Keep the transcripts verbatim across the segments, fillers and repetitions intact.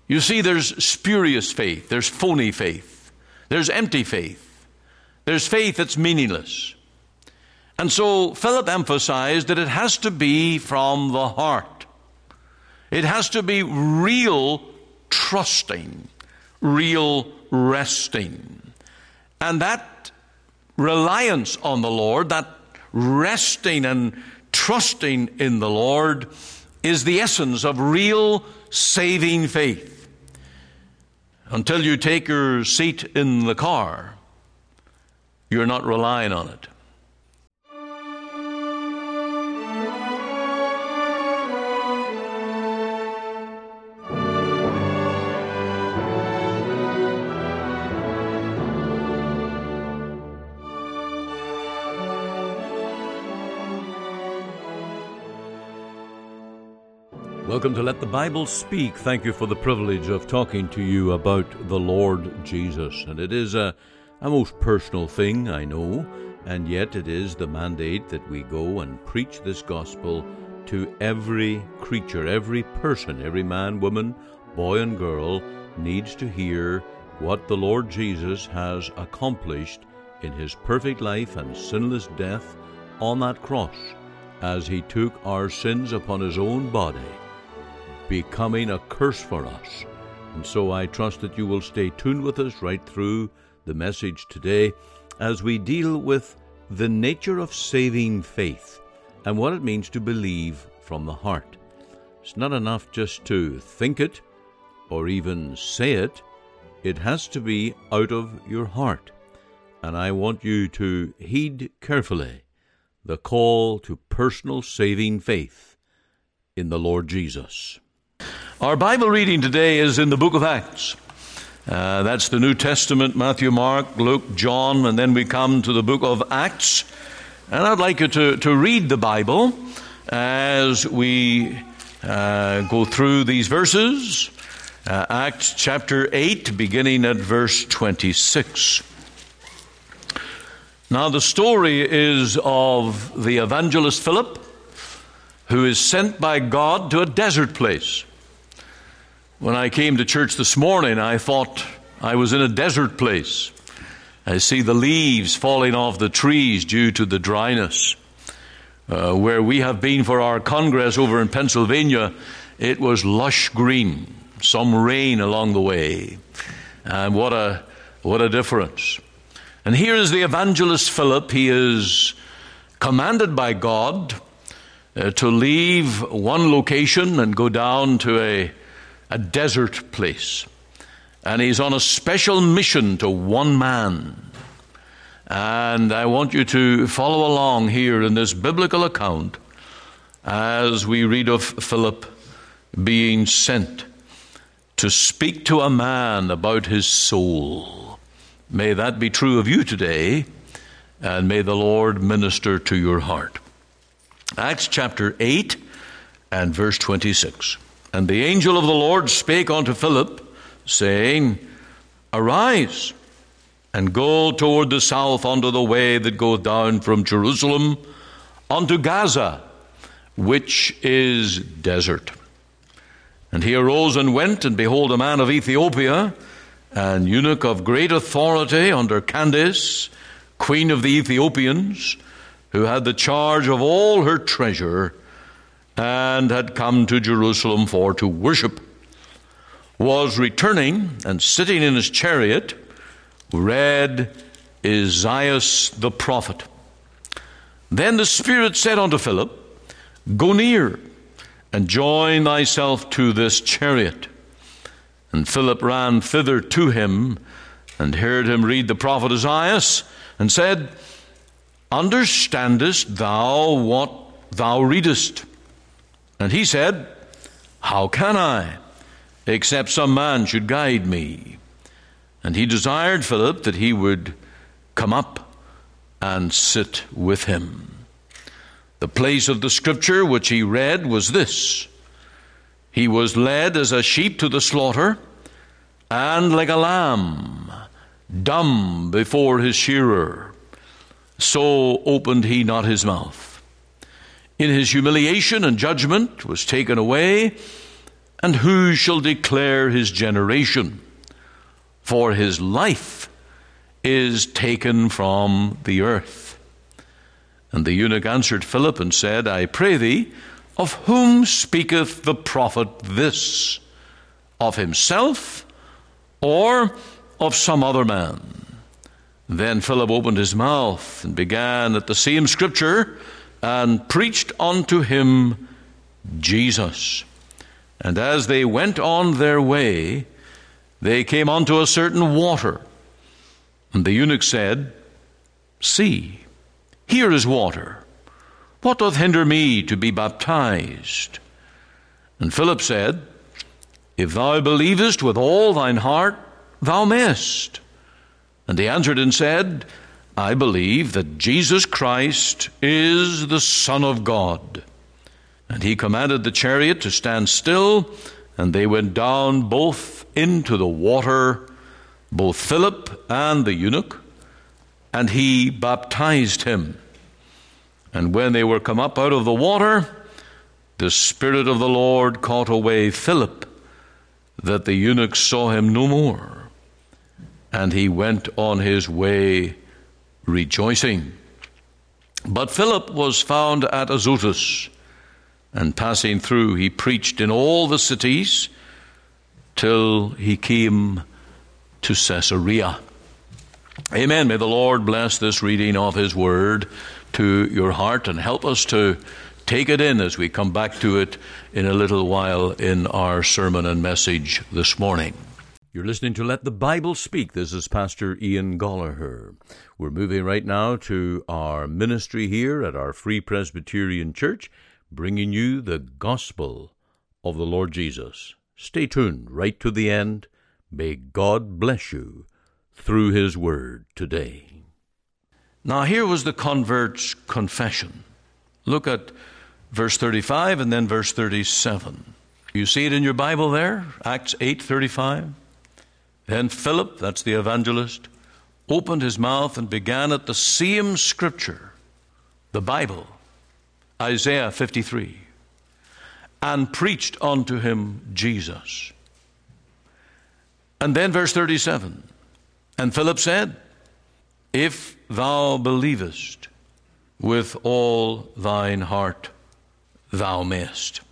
You see, there's spurious faith, there's phony faith, there's empty faith, there's faith that's meaningless. And so Philip emphasized that it has to be from the heart. It has to be real trusting, real resting. And that reliance on the Lord, that resting and trusting in the Lord, is the essence of real saving faith. Until you take your seat in the car, you're not relying on it. Welcome to Let the Bible Speak. Thank you for the privilege of talking to you about the Lord Jesus. And it is a, a most personal thing, I know, and yet it is the mandate that we go and preach this gospel to every creature, every person, every man, woman, boy and girl needs to hear what the Lord Jesus has accomplished in his perfect life and sinless death on that cross as he took our sins upon his own body, becoming a curse for us. And so I trust that you will stay tuned with us right through the message today as we deal with the nature of saving faith and what it means to believe from the heart. It's not enough just to think it or even say it. It has to be out of your heart. And I want you to heed carefully the call to personal saving faith in the Lord Jesus. Our Bible reading today is in the book of Acts. Uh, that's the New Testament, Matthew, Mark, Luke, John, and then we come to the book of Acts. And I'd like you to, to read the Bible as we uh, go through these verses. Uh, Acts chapter eight, beginning at verse twenty-six. Now the story is of the evangelist Philip, who is sent by God to a desert place. When I came to church this morning, I thought I was in a desert place. I see the leaves falling off the trees due to the dryness. Uh, where we have been for our congress over in Pennsylvania, it was lush green, some rain along the way. And what a what a difference. And here is the evangelist Philip. He is commanded by God uh, to leave one location and go down to a a desert place. And he's on a special mission to one man. And I want you to follow along here in this biblical account as we read of Philip being sent to speak to a man about his soul. May that be true of you today, and may the Lord minister to your heart. Acts chapter eight and verse twenty-six. And the angel of the Lord spake unto Philip, saying, Arise, and go toward the south unto the way that goeth down from Jerusalem unto Gaza, which is desert. And he arose and went, and behold, a man of Ethiopia, an eunuch of great authority under Candace, queen of the Ethiopians, who had the charge of all her treasure, and had come to Jerusalem for to worship, was returning, and sitting in his chariot, read Isaiah the prophet. Then the Spirit said unto Philip, Go near, and join thyself to this chariot. And Philip ran thither to him, and heard him read the prophet Isaiah, and said, Understandest thou what thou readest? And he said, How can I, except some man should guide me? And he desired Philip that he would come up and sit with him. The place of the scripture which he read was this: He was led as a sheep to the slaughter, and like a lamb, dumb before his shearer, so opened he not his mouth. In his humiliation and judgment was taken away, And who shall declare his generation? For his life is taken from the earth. And the eunuch answered Philip and said, I pray thee, of whom speaketh the prophet this? Of himself, or of some other man? Then Philip opened his mouth and began at the same scripture, and preached unto him Jesus. And as they went on their way, they came unto a certain water. And the eunuch said, See, here is water. What doth hinder me to be baptized? And Philip said, If thou believest with all thine heart, thou mayest. And he answered and said, I believe that Jesus Christ is the Son of God. And he commanded the chariot to stand still, and they went down both into the water, both Philip and the eunuch, and he baptized him. And when they were come up out of the water, the Spirit of the Lord caught away Philip, that the eunuch saw him no more. And he went on his way rejoicing. But Philip was found at Azotus, and passing through, he preached in all the cities till he came to Caesarea. Amen. May the Lord bless this reading of his word to your heart and help us to take it in as we come back to it in a little while in our sermon and message this morning. You're listening to Let the Bible Speak. This is Pastor Ian Gollaher. We're moving right now to our ministry here at our Free Presbyterian Church, bringing you the gospel of the Lord Jesus. Stay tuned right to the end. May God bless you through his word today. Now here was the convert's confession. Look at verse thirty-five and then verse thirty-seven. You see it in your Bible there? Acts eight thirty-five. Then Philip, that's the evangelist, opened his mouth and began at the same scripture, the Bible, Isaiah fifty-three, and preached unto him Jesus. And then verse thirty-seven, and Philip said, If thou believest with all thine heart, thou mayest.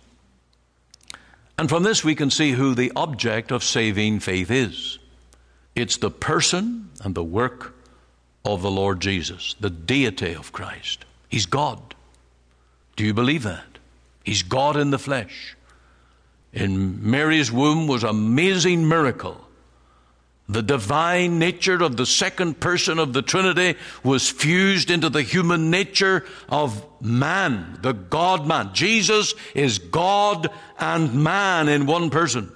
And from this we can see who the object of saving faith is. It's the person and the work of the Lord Jesus, the deity of Christ. He's God. Do you believe that? He's God in the flesh. In Mary's womb was an amazing miracle. The divine nature of the second person of the Trinity was fused into the human nature of man, the God-man. Jesus is God and man in one person.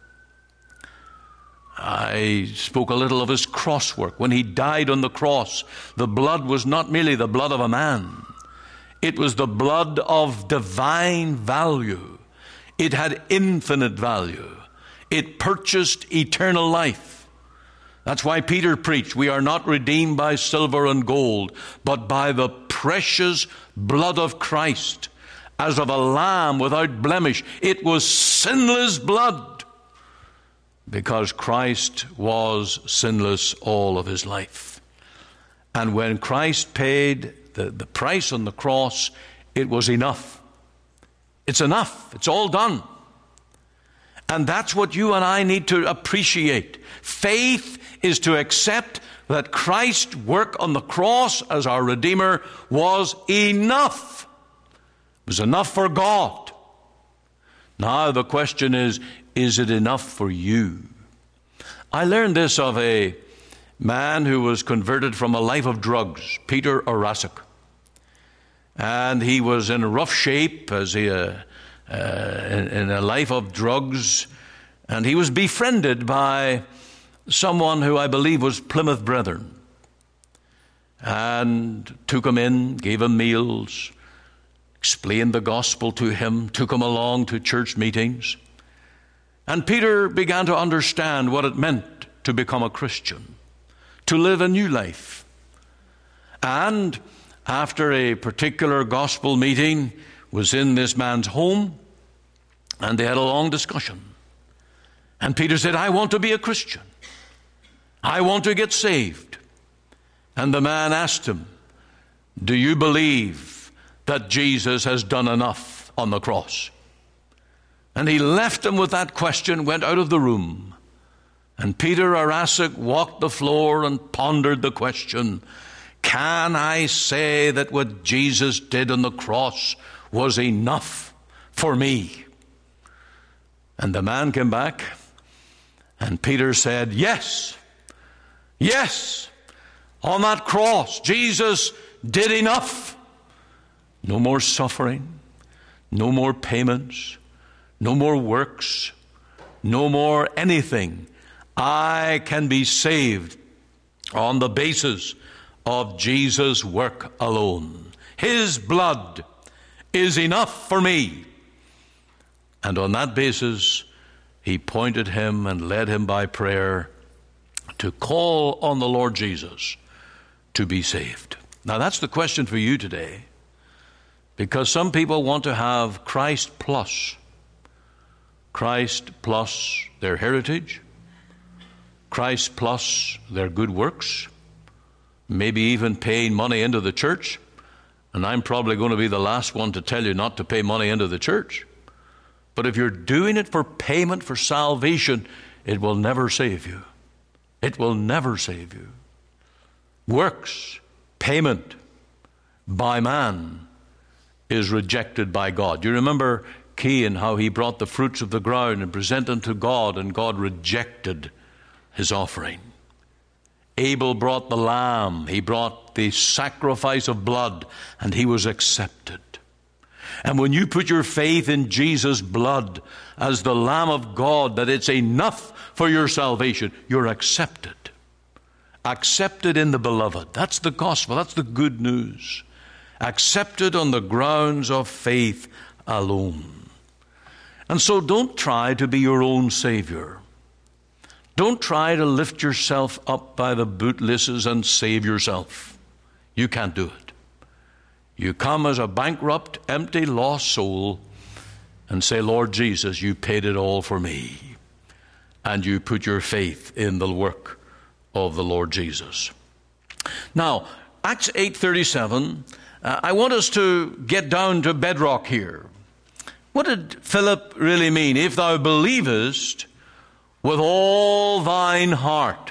I spoke a little of his cross work. When he died on the cross, the blood was not merely the blood of a man. It was the blood of divine value. It had infinite value. It purchased eternal life. That's why Peter preached, we are not redeemed by silver and gold, but by the precious blood of Christ, as of a lamb without blemish. It was sinless blood, because Christ was sinless all of his life. And when Christ paid the, the price on the cross, it was enough. It's enough. It's all done. And that's what you and I need to appreciate. Faith is to accept that Christ's work on the cross as our Redeemer was enough. It was enough for God. Now the question is, is it enough for you? I learned this of a man who was converted from a life of drugs, Peter Orasik. And he was in rough shape as he, uh, uh, in, in a life of drugs. And he was befriended by someone who I believe was Plymouth Brethren, and took him in, gave him meals, explained the gospel to him, took him along to church meetings. And Peter began to understand what it meant to become a Christian, to live a new life. And after a particular gospel meeting was in this man's home, And they had a long discussion. And Peter said, I want to be a Christian. I want to get saved. And the man asked him, do you believe that Jesus has done enough on the cross? And he left him with that question, went out of the room. And Peter Arasik walked the floor and pondered the question, can I say that what Jesus did on the cross was enough for me? And the man came back, and Peter said, yes, yes, on that cross, Jesus did enough. No more suffering, no more payments, no more works, no more anything. I can be saved on the basis of Jesus' work alone. His blood is enough for me. And on that basis, he pointed him and led him by prayer to call on the Lord Jesus to be saved. Now that's the question for you today, because some people want to have Christ plus. Christ plus their heritage, Christ plus their good works, maybe even paying money into the church. And I'm probably going to be the last one to tell you not to pay money into the church. But if you're doing it for payment for salvation, it will never save you. It will never save you. Works, payment by man is rejected by God. You remember Cain, how he brought the fruits of the ground and presented them to God, and God rejected his offering. Abel brought the lamb. He brought the sacrifice of blood, and he was accepted. And when you put your faith in Jesus' blood as the Lamb of God, that it's enough for your salvation, you're accepted. Accepted in the beloved. That's the gospel. That's the good news. Accepted on the grounds of faith alone. And so don't try to be your own Savior. Don't try to lift yourself up by the bootlaces and save yourself. You can't do it. You come as a bankrupt, empty, lost soul and say, Lord Jesus, you paid it all for me. And you put your faith in the work of the Lord Jesus. Now, Acts eight thirty-seven, uh, I want us to get down to bedrock here. What did Philip really mean? If thou believest with all thine heart.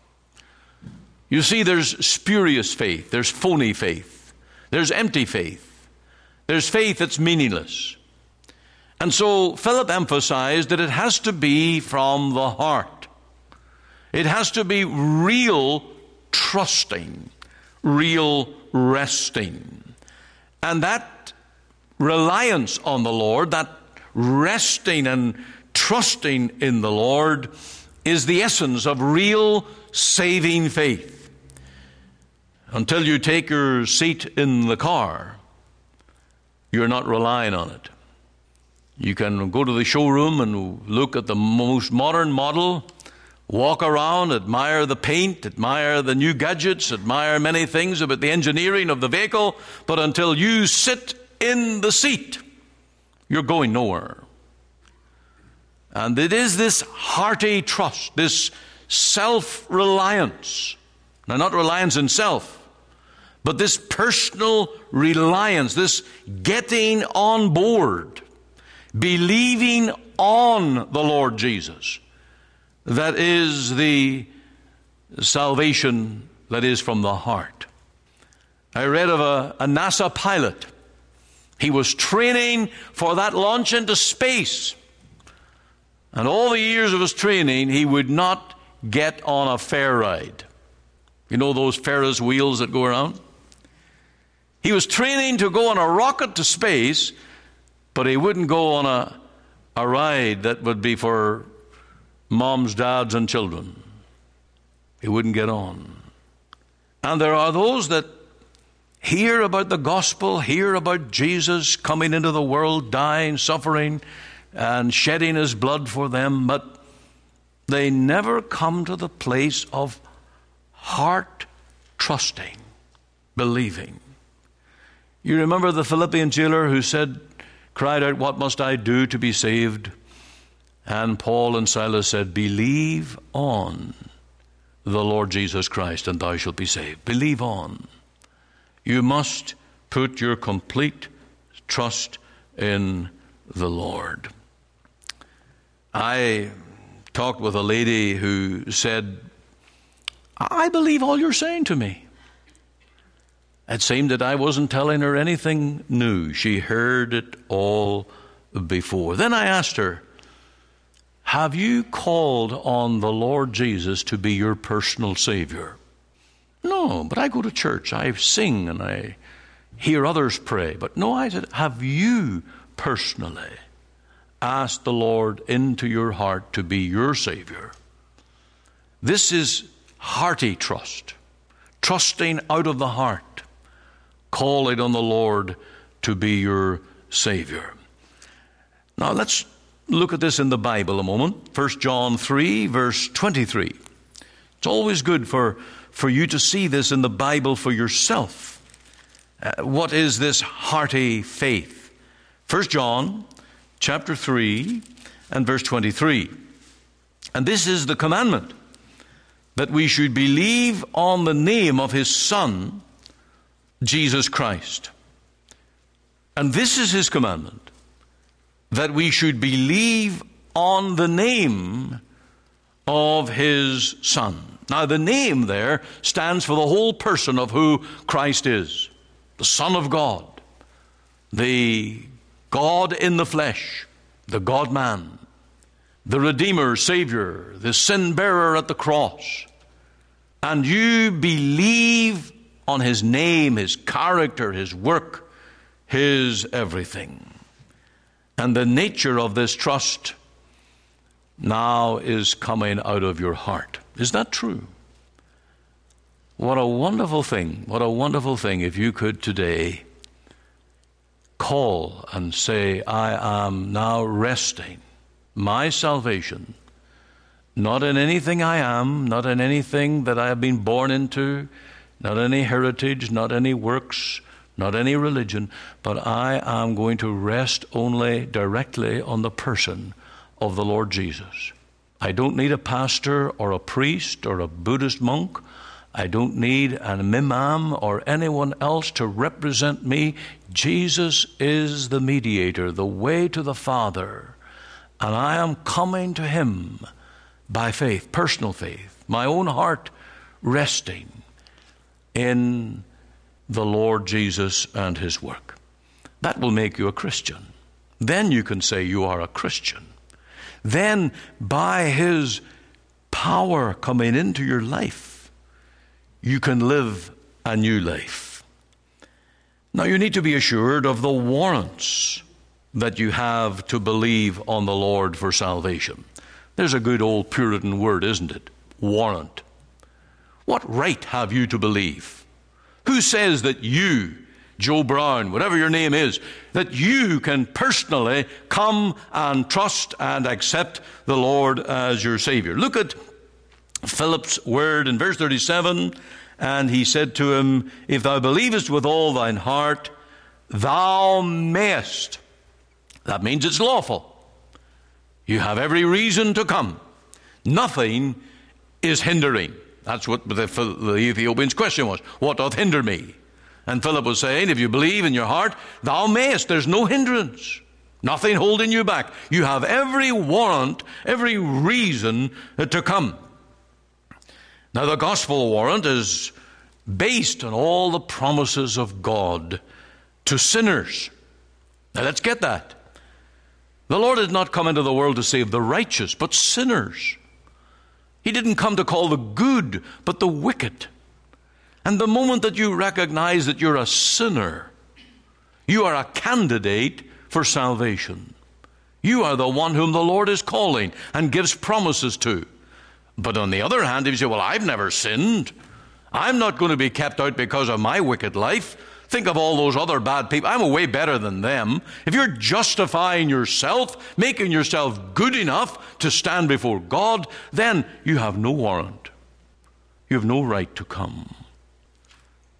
You see, there's spurious faith, there's phony faith. There's empty faith. There's faith that's meaningless. And so Philip emphasized that it has to be from the heart. It has to be real trusting, real resting. And that reliance on the Lord, that resting and trusting in the Lord, is the essence of real saving faith. Until you take your seat in the car, you're not relying on it. You can go to the showroom and look at the most modern model, walk around, admire the paint, admire the new gadgets, admire many things about the engineering of the vehicle, but until you sit in the seat, you're going nowhere. And it is this hearty trust, this self-reliance. Now, not reliance in self, but this personal reliance, this getting on board, believing on the Lord Jesus, that is the salvation that is from the heart. I read of a, a NASA pilot. He was training for that launch into space. And all the years of his training, he would not get on a fair ride. You know those Ferris wheels that go around? He was training to go on a rocket to space, but he wouldn't go on a, a ride that would be for moms, dads, and children. He wouldn't get on. And there are those that hear about the gospel, hear about Jesus coming into the world, dying, suffering, and shedding his blood for them, but they never come to the place of heart trusting, believing. You remember the Philippian jailer who said, cried out, "What must I do to be saved?" And Paul and Silas said, "Believe on the Lord Jesus Christ, and thou shalt be saved." Believe on. You must put your complete trust in the Lord. I talked with a lady who said, "I believe all you're saying to me." It seemed that I wasn't telling her anything new. She heard it all before. Then I asked her, "Have you called on the Lord Jesus to be your personal Savior?" "No, but I go to church. I sing and I hear others pray." But no, I said, "Have you personally asked the Lord into your heart to be your Savior?" This is hearty trust, trusting out of the heart, calling on the Lord to be your Savior. Now let's look at this in the Bible a moment. First John three, verse twenty-three. It's always good for, for you to see this in the Bible for yourself. Uh, what is this hearty faith? First John chapter three and verse twenty-three. "And this is the commandment, that we should believe on the name of his Son, Jesus Christ." And this is his commandment, that we should believe on the name of his Son. Now, the name there stands for the whole person of who Christ is. The Son of God, the God in the flesh, the God-man, the Redeemer, Savior, the sin-bearer at the cross. And you believe on his name, his character, his work, his everything. And the nature of this trust now is coming out of your heart. Is that true? What a wonderful thing, what a wonderful thing if you could today call and say, "I am now resting my salvation, not in anything I am, not in anything that I have been born into, not any heritage, not any works, not any religion, but I am going to rest only directly on the person of the Lord Jesus. I don't need a pastor or a priest or a Buddhist monk. I don't need an imam or anyone else to represent me. Jesus is the mediator, the way to the Father, and I am coming to him by faith, personal faith, my own heart resting in the Lord Jesus and his work." That will make you a Christian. Then you can say you are a Christian. Then by his power coming into your life, you can live a new life. Now you need to be assured of the warrants that you have to believe on the Lord for salvation. There's a good old Puritan word, isn't it? Warrant. What right have you to believe? Who says that you, Joe Brown, whatever your name is, that you can personally come and trust and accept the Lord as your Savior? Look at Philip's word in verse thirty-seven. "And he said to him, If thou believest with all thine heart, thou mayest." That means it's lawful. You have every reason to come. Nothing is hindering. That's what the, the Ethiopian's question was. What doth hinder me? And Philip was saying, if you believe in your heart, thou mayest. There's no hindrance. Nothing holding you back. You have every warrant, every reason to come. Now the gospel warrant is based on all the promises of God to sinners. Now let's get that. The Lord did not come into the world to save the righteous, but sinners. He didn't come to call the good, but the wicked. And the moment that you recognize that you're a sinner, you are a candidate for salvation. You are the one whom the Lord is calling and gives promises to. But on the other hand, if you say, well, I've never sinned, I'm not going to be kept out because of my wicked life. Think of all those other bad people. I'm way better than them. If you're justifying yourself, making yourself good enough to stand before God, then you have no warrant. You have no right to come.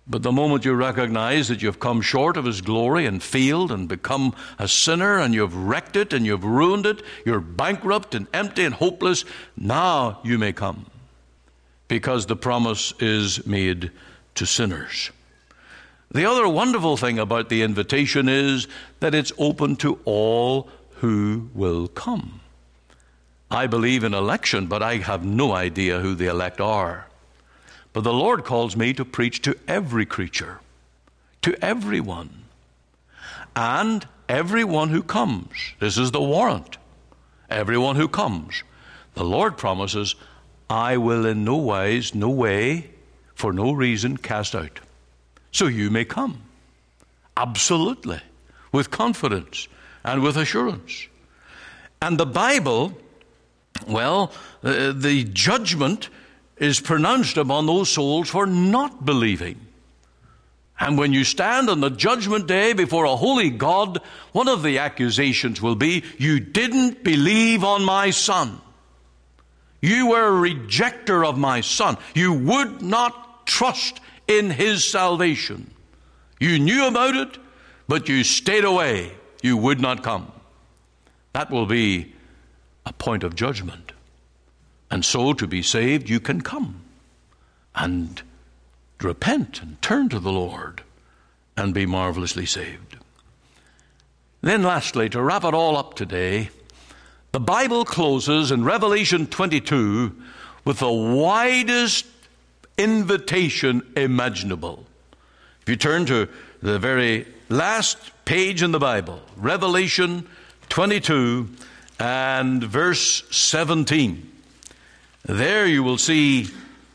But the moment you recognize that you've come short of his glory and failed and become a sinner and you've wrecked it and you've ruined it, you're bankrupt and empty and hopeless, now you may come, because the promise is made to sinners. The other wonderful thing about the invitation is that it's open to all who will come. I believe in election, but I have no idea who the elect are. But the Lord calls me to preach to every creature, to everyone, and everyone who comes. This is the warrant. Everyone who comes. The Lord promises, I will in no wise, no way, for no reason cast out. So you may come. Absolutely. With confidence and with assurance. And the Bible, well, uh, the judgment is pronounced upon those souls for not believing. And when you stand on the judgment day before a holy God, one of the accusations will be, you didn't believe on my Son. You were a rejecter of my Son. You would not trust in his salvation. You knew about it, but you stayed away. You would not come. That will be a point of judgment. And so to be saved, you can come and repent and turn to the Lord and be marvelously saved. Then lastly, to wrap it all up today, the Bible closes in Revelation twenty-two with the widest invitation imaginable. If you turn to the very last page in the Bible, Revelation twenty-two and verse seventeen, there you will see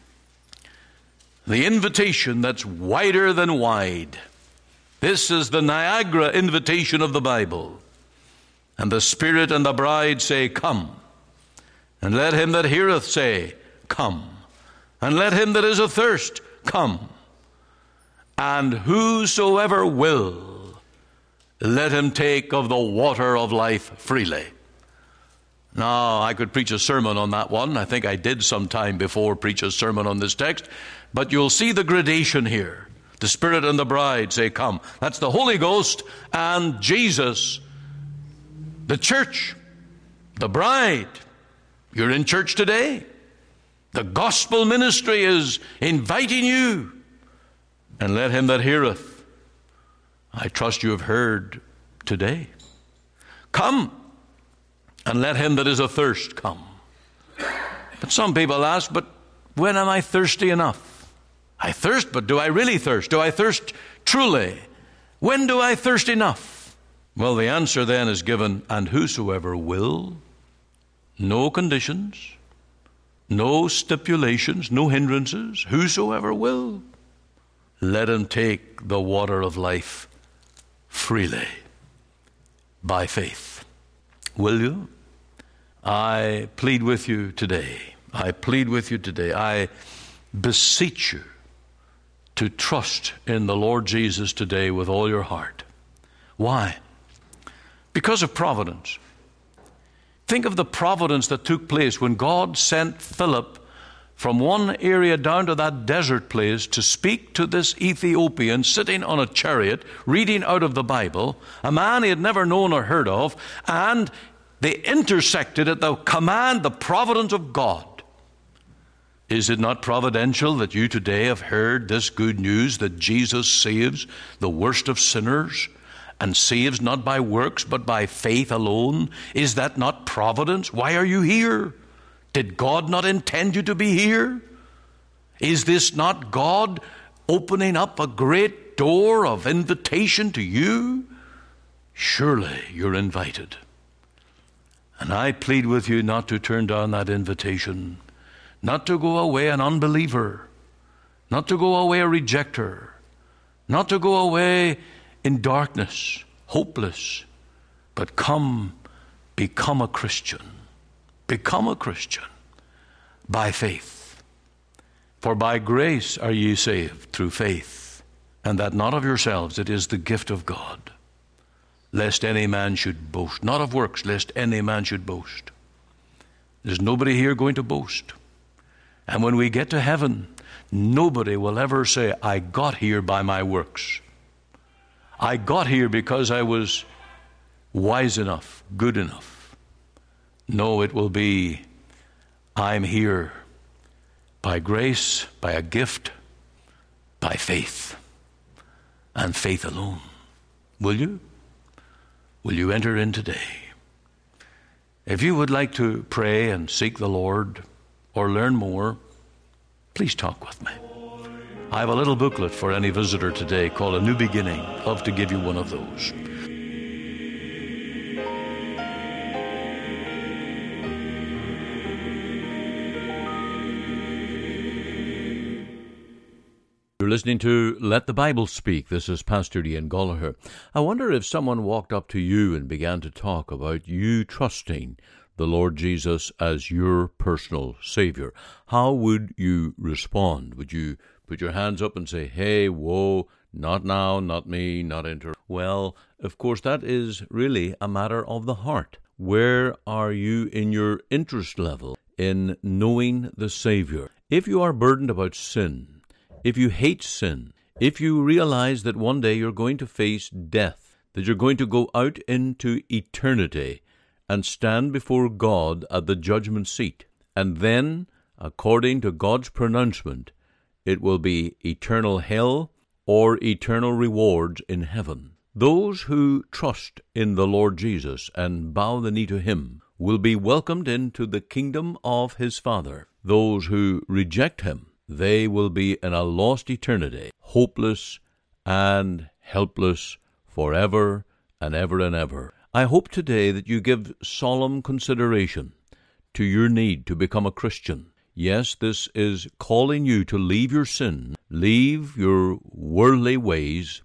the invitation that's wider than wide. This is the Niagara invitation of the Bible. And the Spirit and the bride say, come. And let him that heareth say, come. And let him that is athirst come. And whosoever will, let him take of the water of life freely. Now, I could preach a sermon on that one. I think I did some time before preach a sermon on this text. But you'll see the gradation here. The Spirit and the bride say, come. That's the Holy Ghost and Jesus, the church, the bride. You're in church today. The gospel ministry is inviting you. And let him that heareth, I trust you have heard today, come. And let him that is athirst come. But some people ask, but when am I thirsty enough? I thirst, but do I really thirst? Do I thirst truly? When do I thirst enough? Well, the answer then is given, and whosoever will, no conditions, no stipulations, no hindrances, whosoever will, let him take the water of life freely by faith. Will you? I plead with you today. I plead with you today. I beseech you to trust in the Lord Jesus today with all your heart. Why? Because of providence. Think of the providence that took place when God sent Philip from one area down to that desert place to speak to this Ethiopian sitting on a chariot, reading out of the Bible, a man he had never known or heard of, and they intersected at the command, the providence of God. Is it not providential that you today have heard this good news that Jesus saves the worst of sinners and saves not by works but by faith alone? Is that not providence? Why are you here? Did God not intend you to be here? Is this not God opening up a great door of invitation to you? Surely you're invited. And I plead with you not to turn down that invitation, not to go away an unbeliever, not to go away a rejecter, not to go away in darkness, hopeless, but come, become a Christian. Become a Christian by faith. For by grace are ye saved through faith, and that not of yourselves, it is the gift of God, lest any man should boast. Not of works, lest any man should boast. There's nobody here going to boast. And when we get to heaven, nobody will ever say, I got here by my works. I got here because I was wise enough, good enough. No, it will be, I'm here by grace, by a gift, by faith, and faith alone. Will you? Will you enter in today? If you would like to pray and seek the Lord or learn more, please talk with me. I have a little booklet for any visitor today called A New Beginning. I'd love to give you one of those. You're listening to Let the Bible Speak. This is Pastor Ian Goligher. I wonder if someone walked up to you and began to talk about you trusting the Lord Jesus as your personal Savior. How would you respond? Would you put your hands up and say, hey, whoa, not now, not me, not enter? Well, of course, that is really a matter of the heart. Where are you in your interest level in knowing the Savior? If you are burdened about sin, if you hate sin, if you realize that one day you're going to face death, that you're going to go out into eternity and stand before God at the judgment seat, and then, according to God's pronouncement, it will be eternal hell or eternal rewards in heaven. Those who trust in the Lord Jesus and bow the knee to Him will be welcomed into the kingdom of His Father. Those who reject Him, they will be in a lost eternity, hopeless and helpless forever and ever and ever. I hope today that you give solemn consideration to your need to become a Christian. Yes, this is calling you to leave your sin, leave your worldly ways,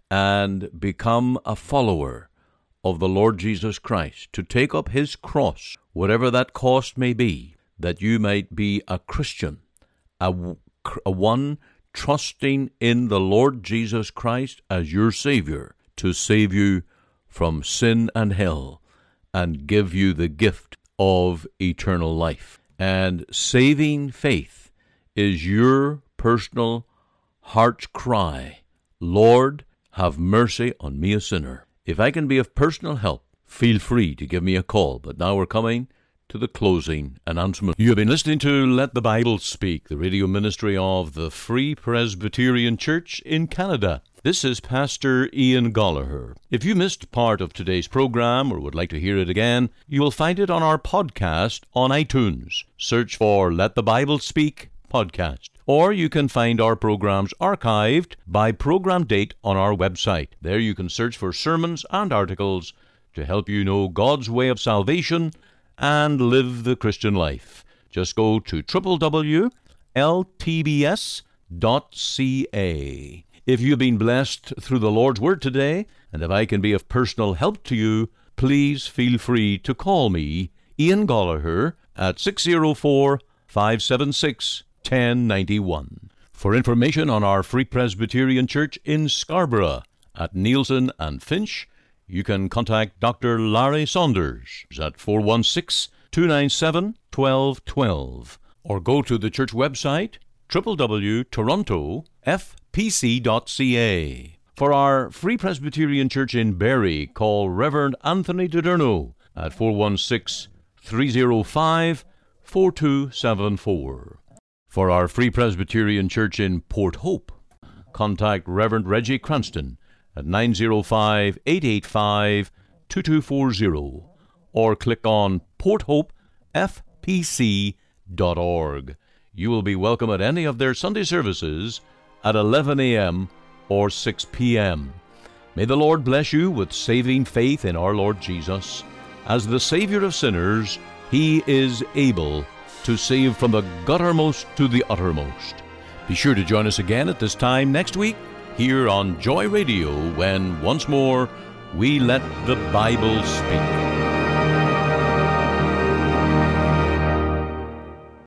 and become a follower of the Lord Jesus Christ, to take up His cross, whatever that cost may be, that you might be a Christian, a, a one trusting in the Lord Jesus Christ as your Savior to save you from sin and hell and give you the gift of eternal life. And saving faith is your personal heart's cry, Lord, have mercy on me, a sinner. If I can be of personal help, feel free to give me a call. But now we're coming to the closing announcement. You have been listening to Let the Bible Speak, the radio ministry of the Free Presbyterian Church in Canada. This is Pastor Ian Goligher. If you missed part of today's program or would like to hear it again, you will find it on our podcast on iTunes. Search for Let the Bible Speak podcast. Or you can find our programs archived by program date on our website. There you can search for sermons and articles to help you know God's way of salvation and live the Christian life. Just go to w w w dot l t b s dot c a. If you've been blessed through the Lord's Word today, and if I can be of personal help to you, please feel free to call me, Ian Goligher, at six oh four, five seven six, one oh nine one. For information on our Free Presbyterian Church in Scarborough at Nielsen and Finch, you can contact Doctor Larry Saunders at four one six, two nine seven, one two one two, or go to the church website, w w w dot toronto f p c dot c a. For our Free Presbyterian Church in Barrie, call Reverend Anthony Diderno at four one six, three oh five, four two seven four. For our Free Presbyterian Church in Port Hope, contact Reverend Reggie Cranston at nine oh five, eight eight five, two two four oh, or click on port hope f p c dot org. You will be welcome at any of their Sunday services at eleven a.m. or six p.m. May the Lord bless you with saving faith in our Lord Jesus. As the Savior of sinners, He is able to save from the guttermost to the uttermost. Be sure to join us again at this time next week here on Joy Radio when once more we let the Bible speak.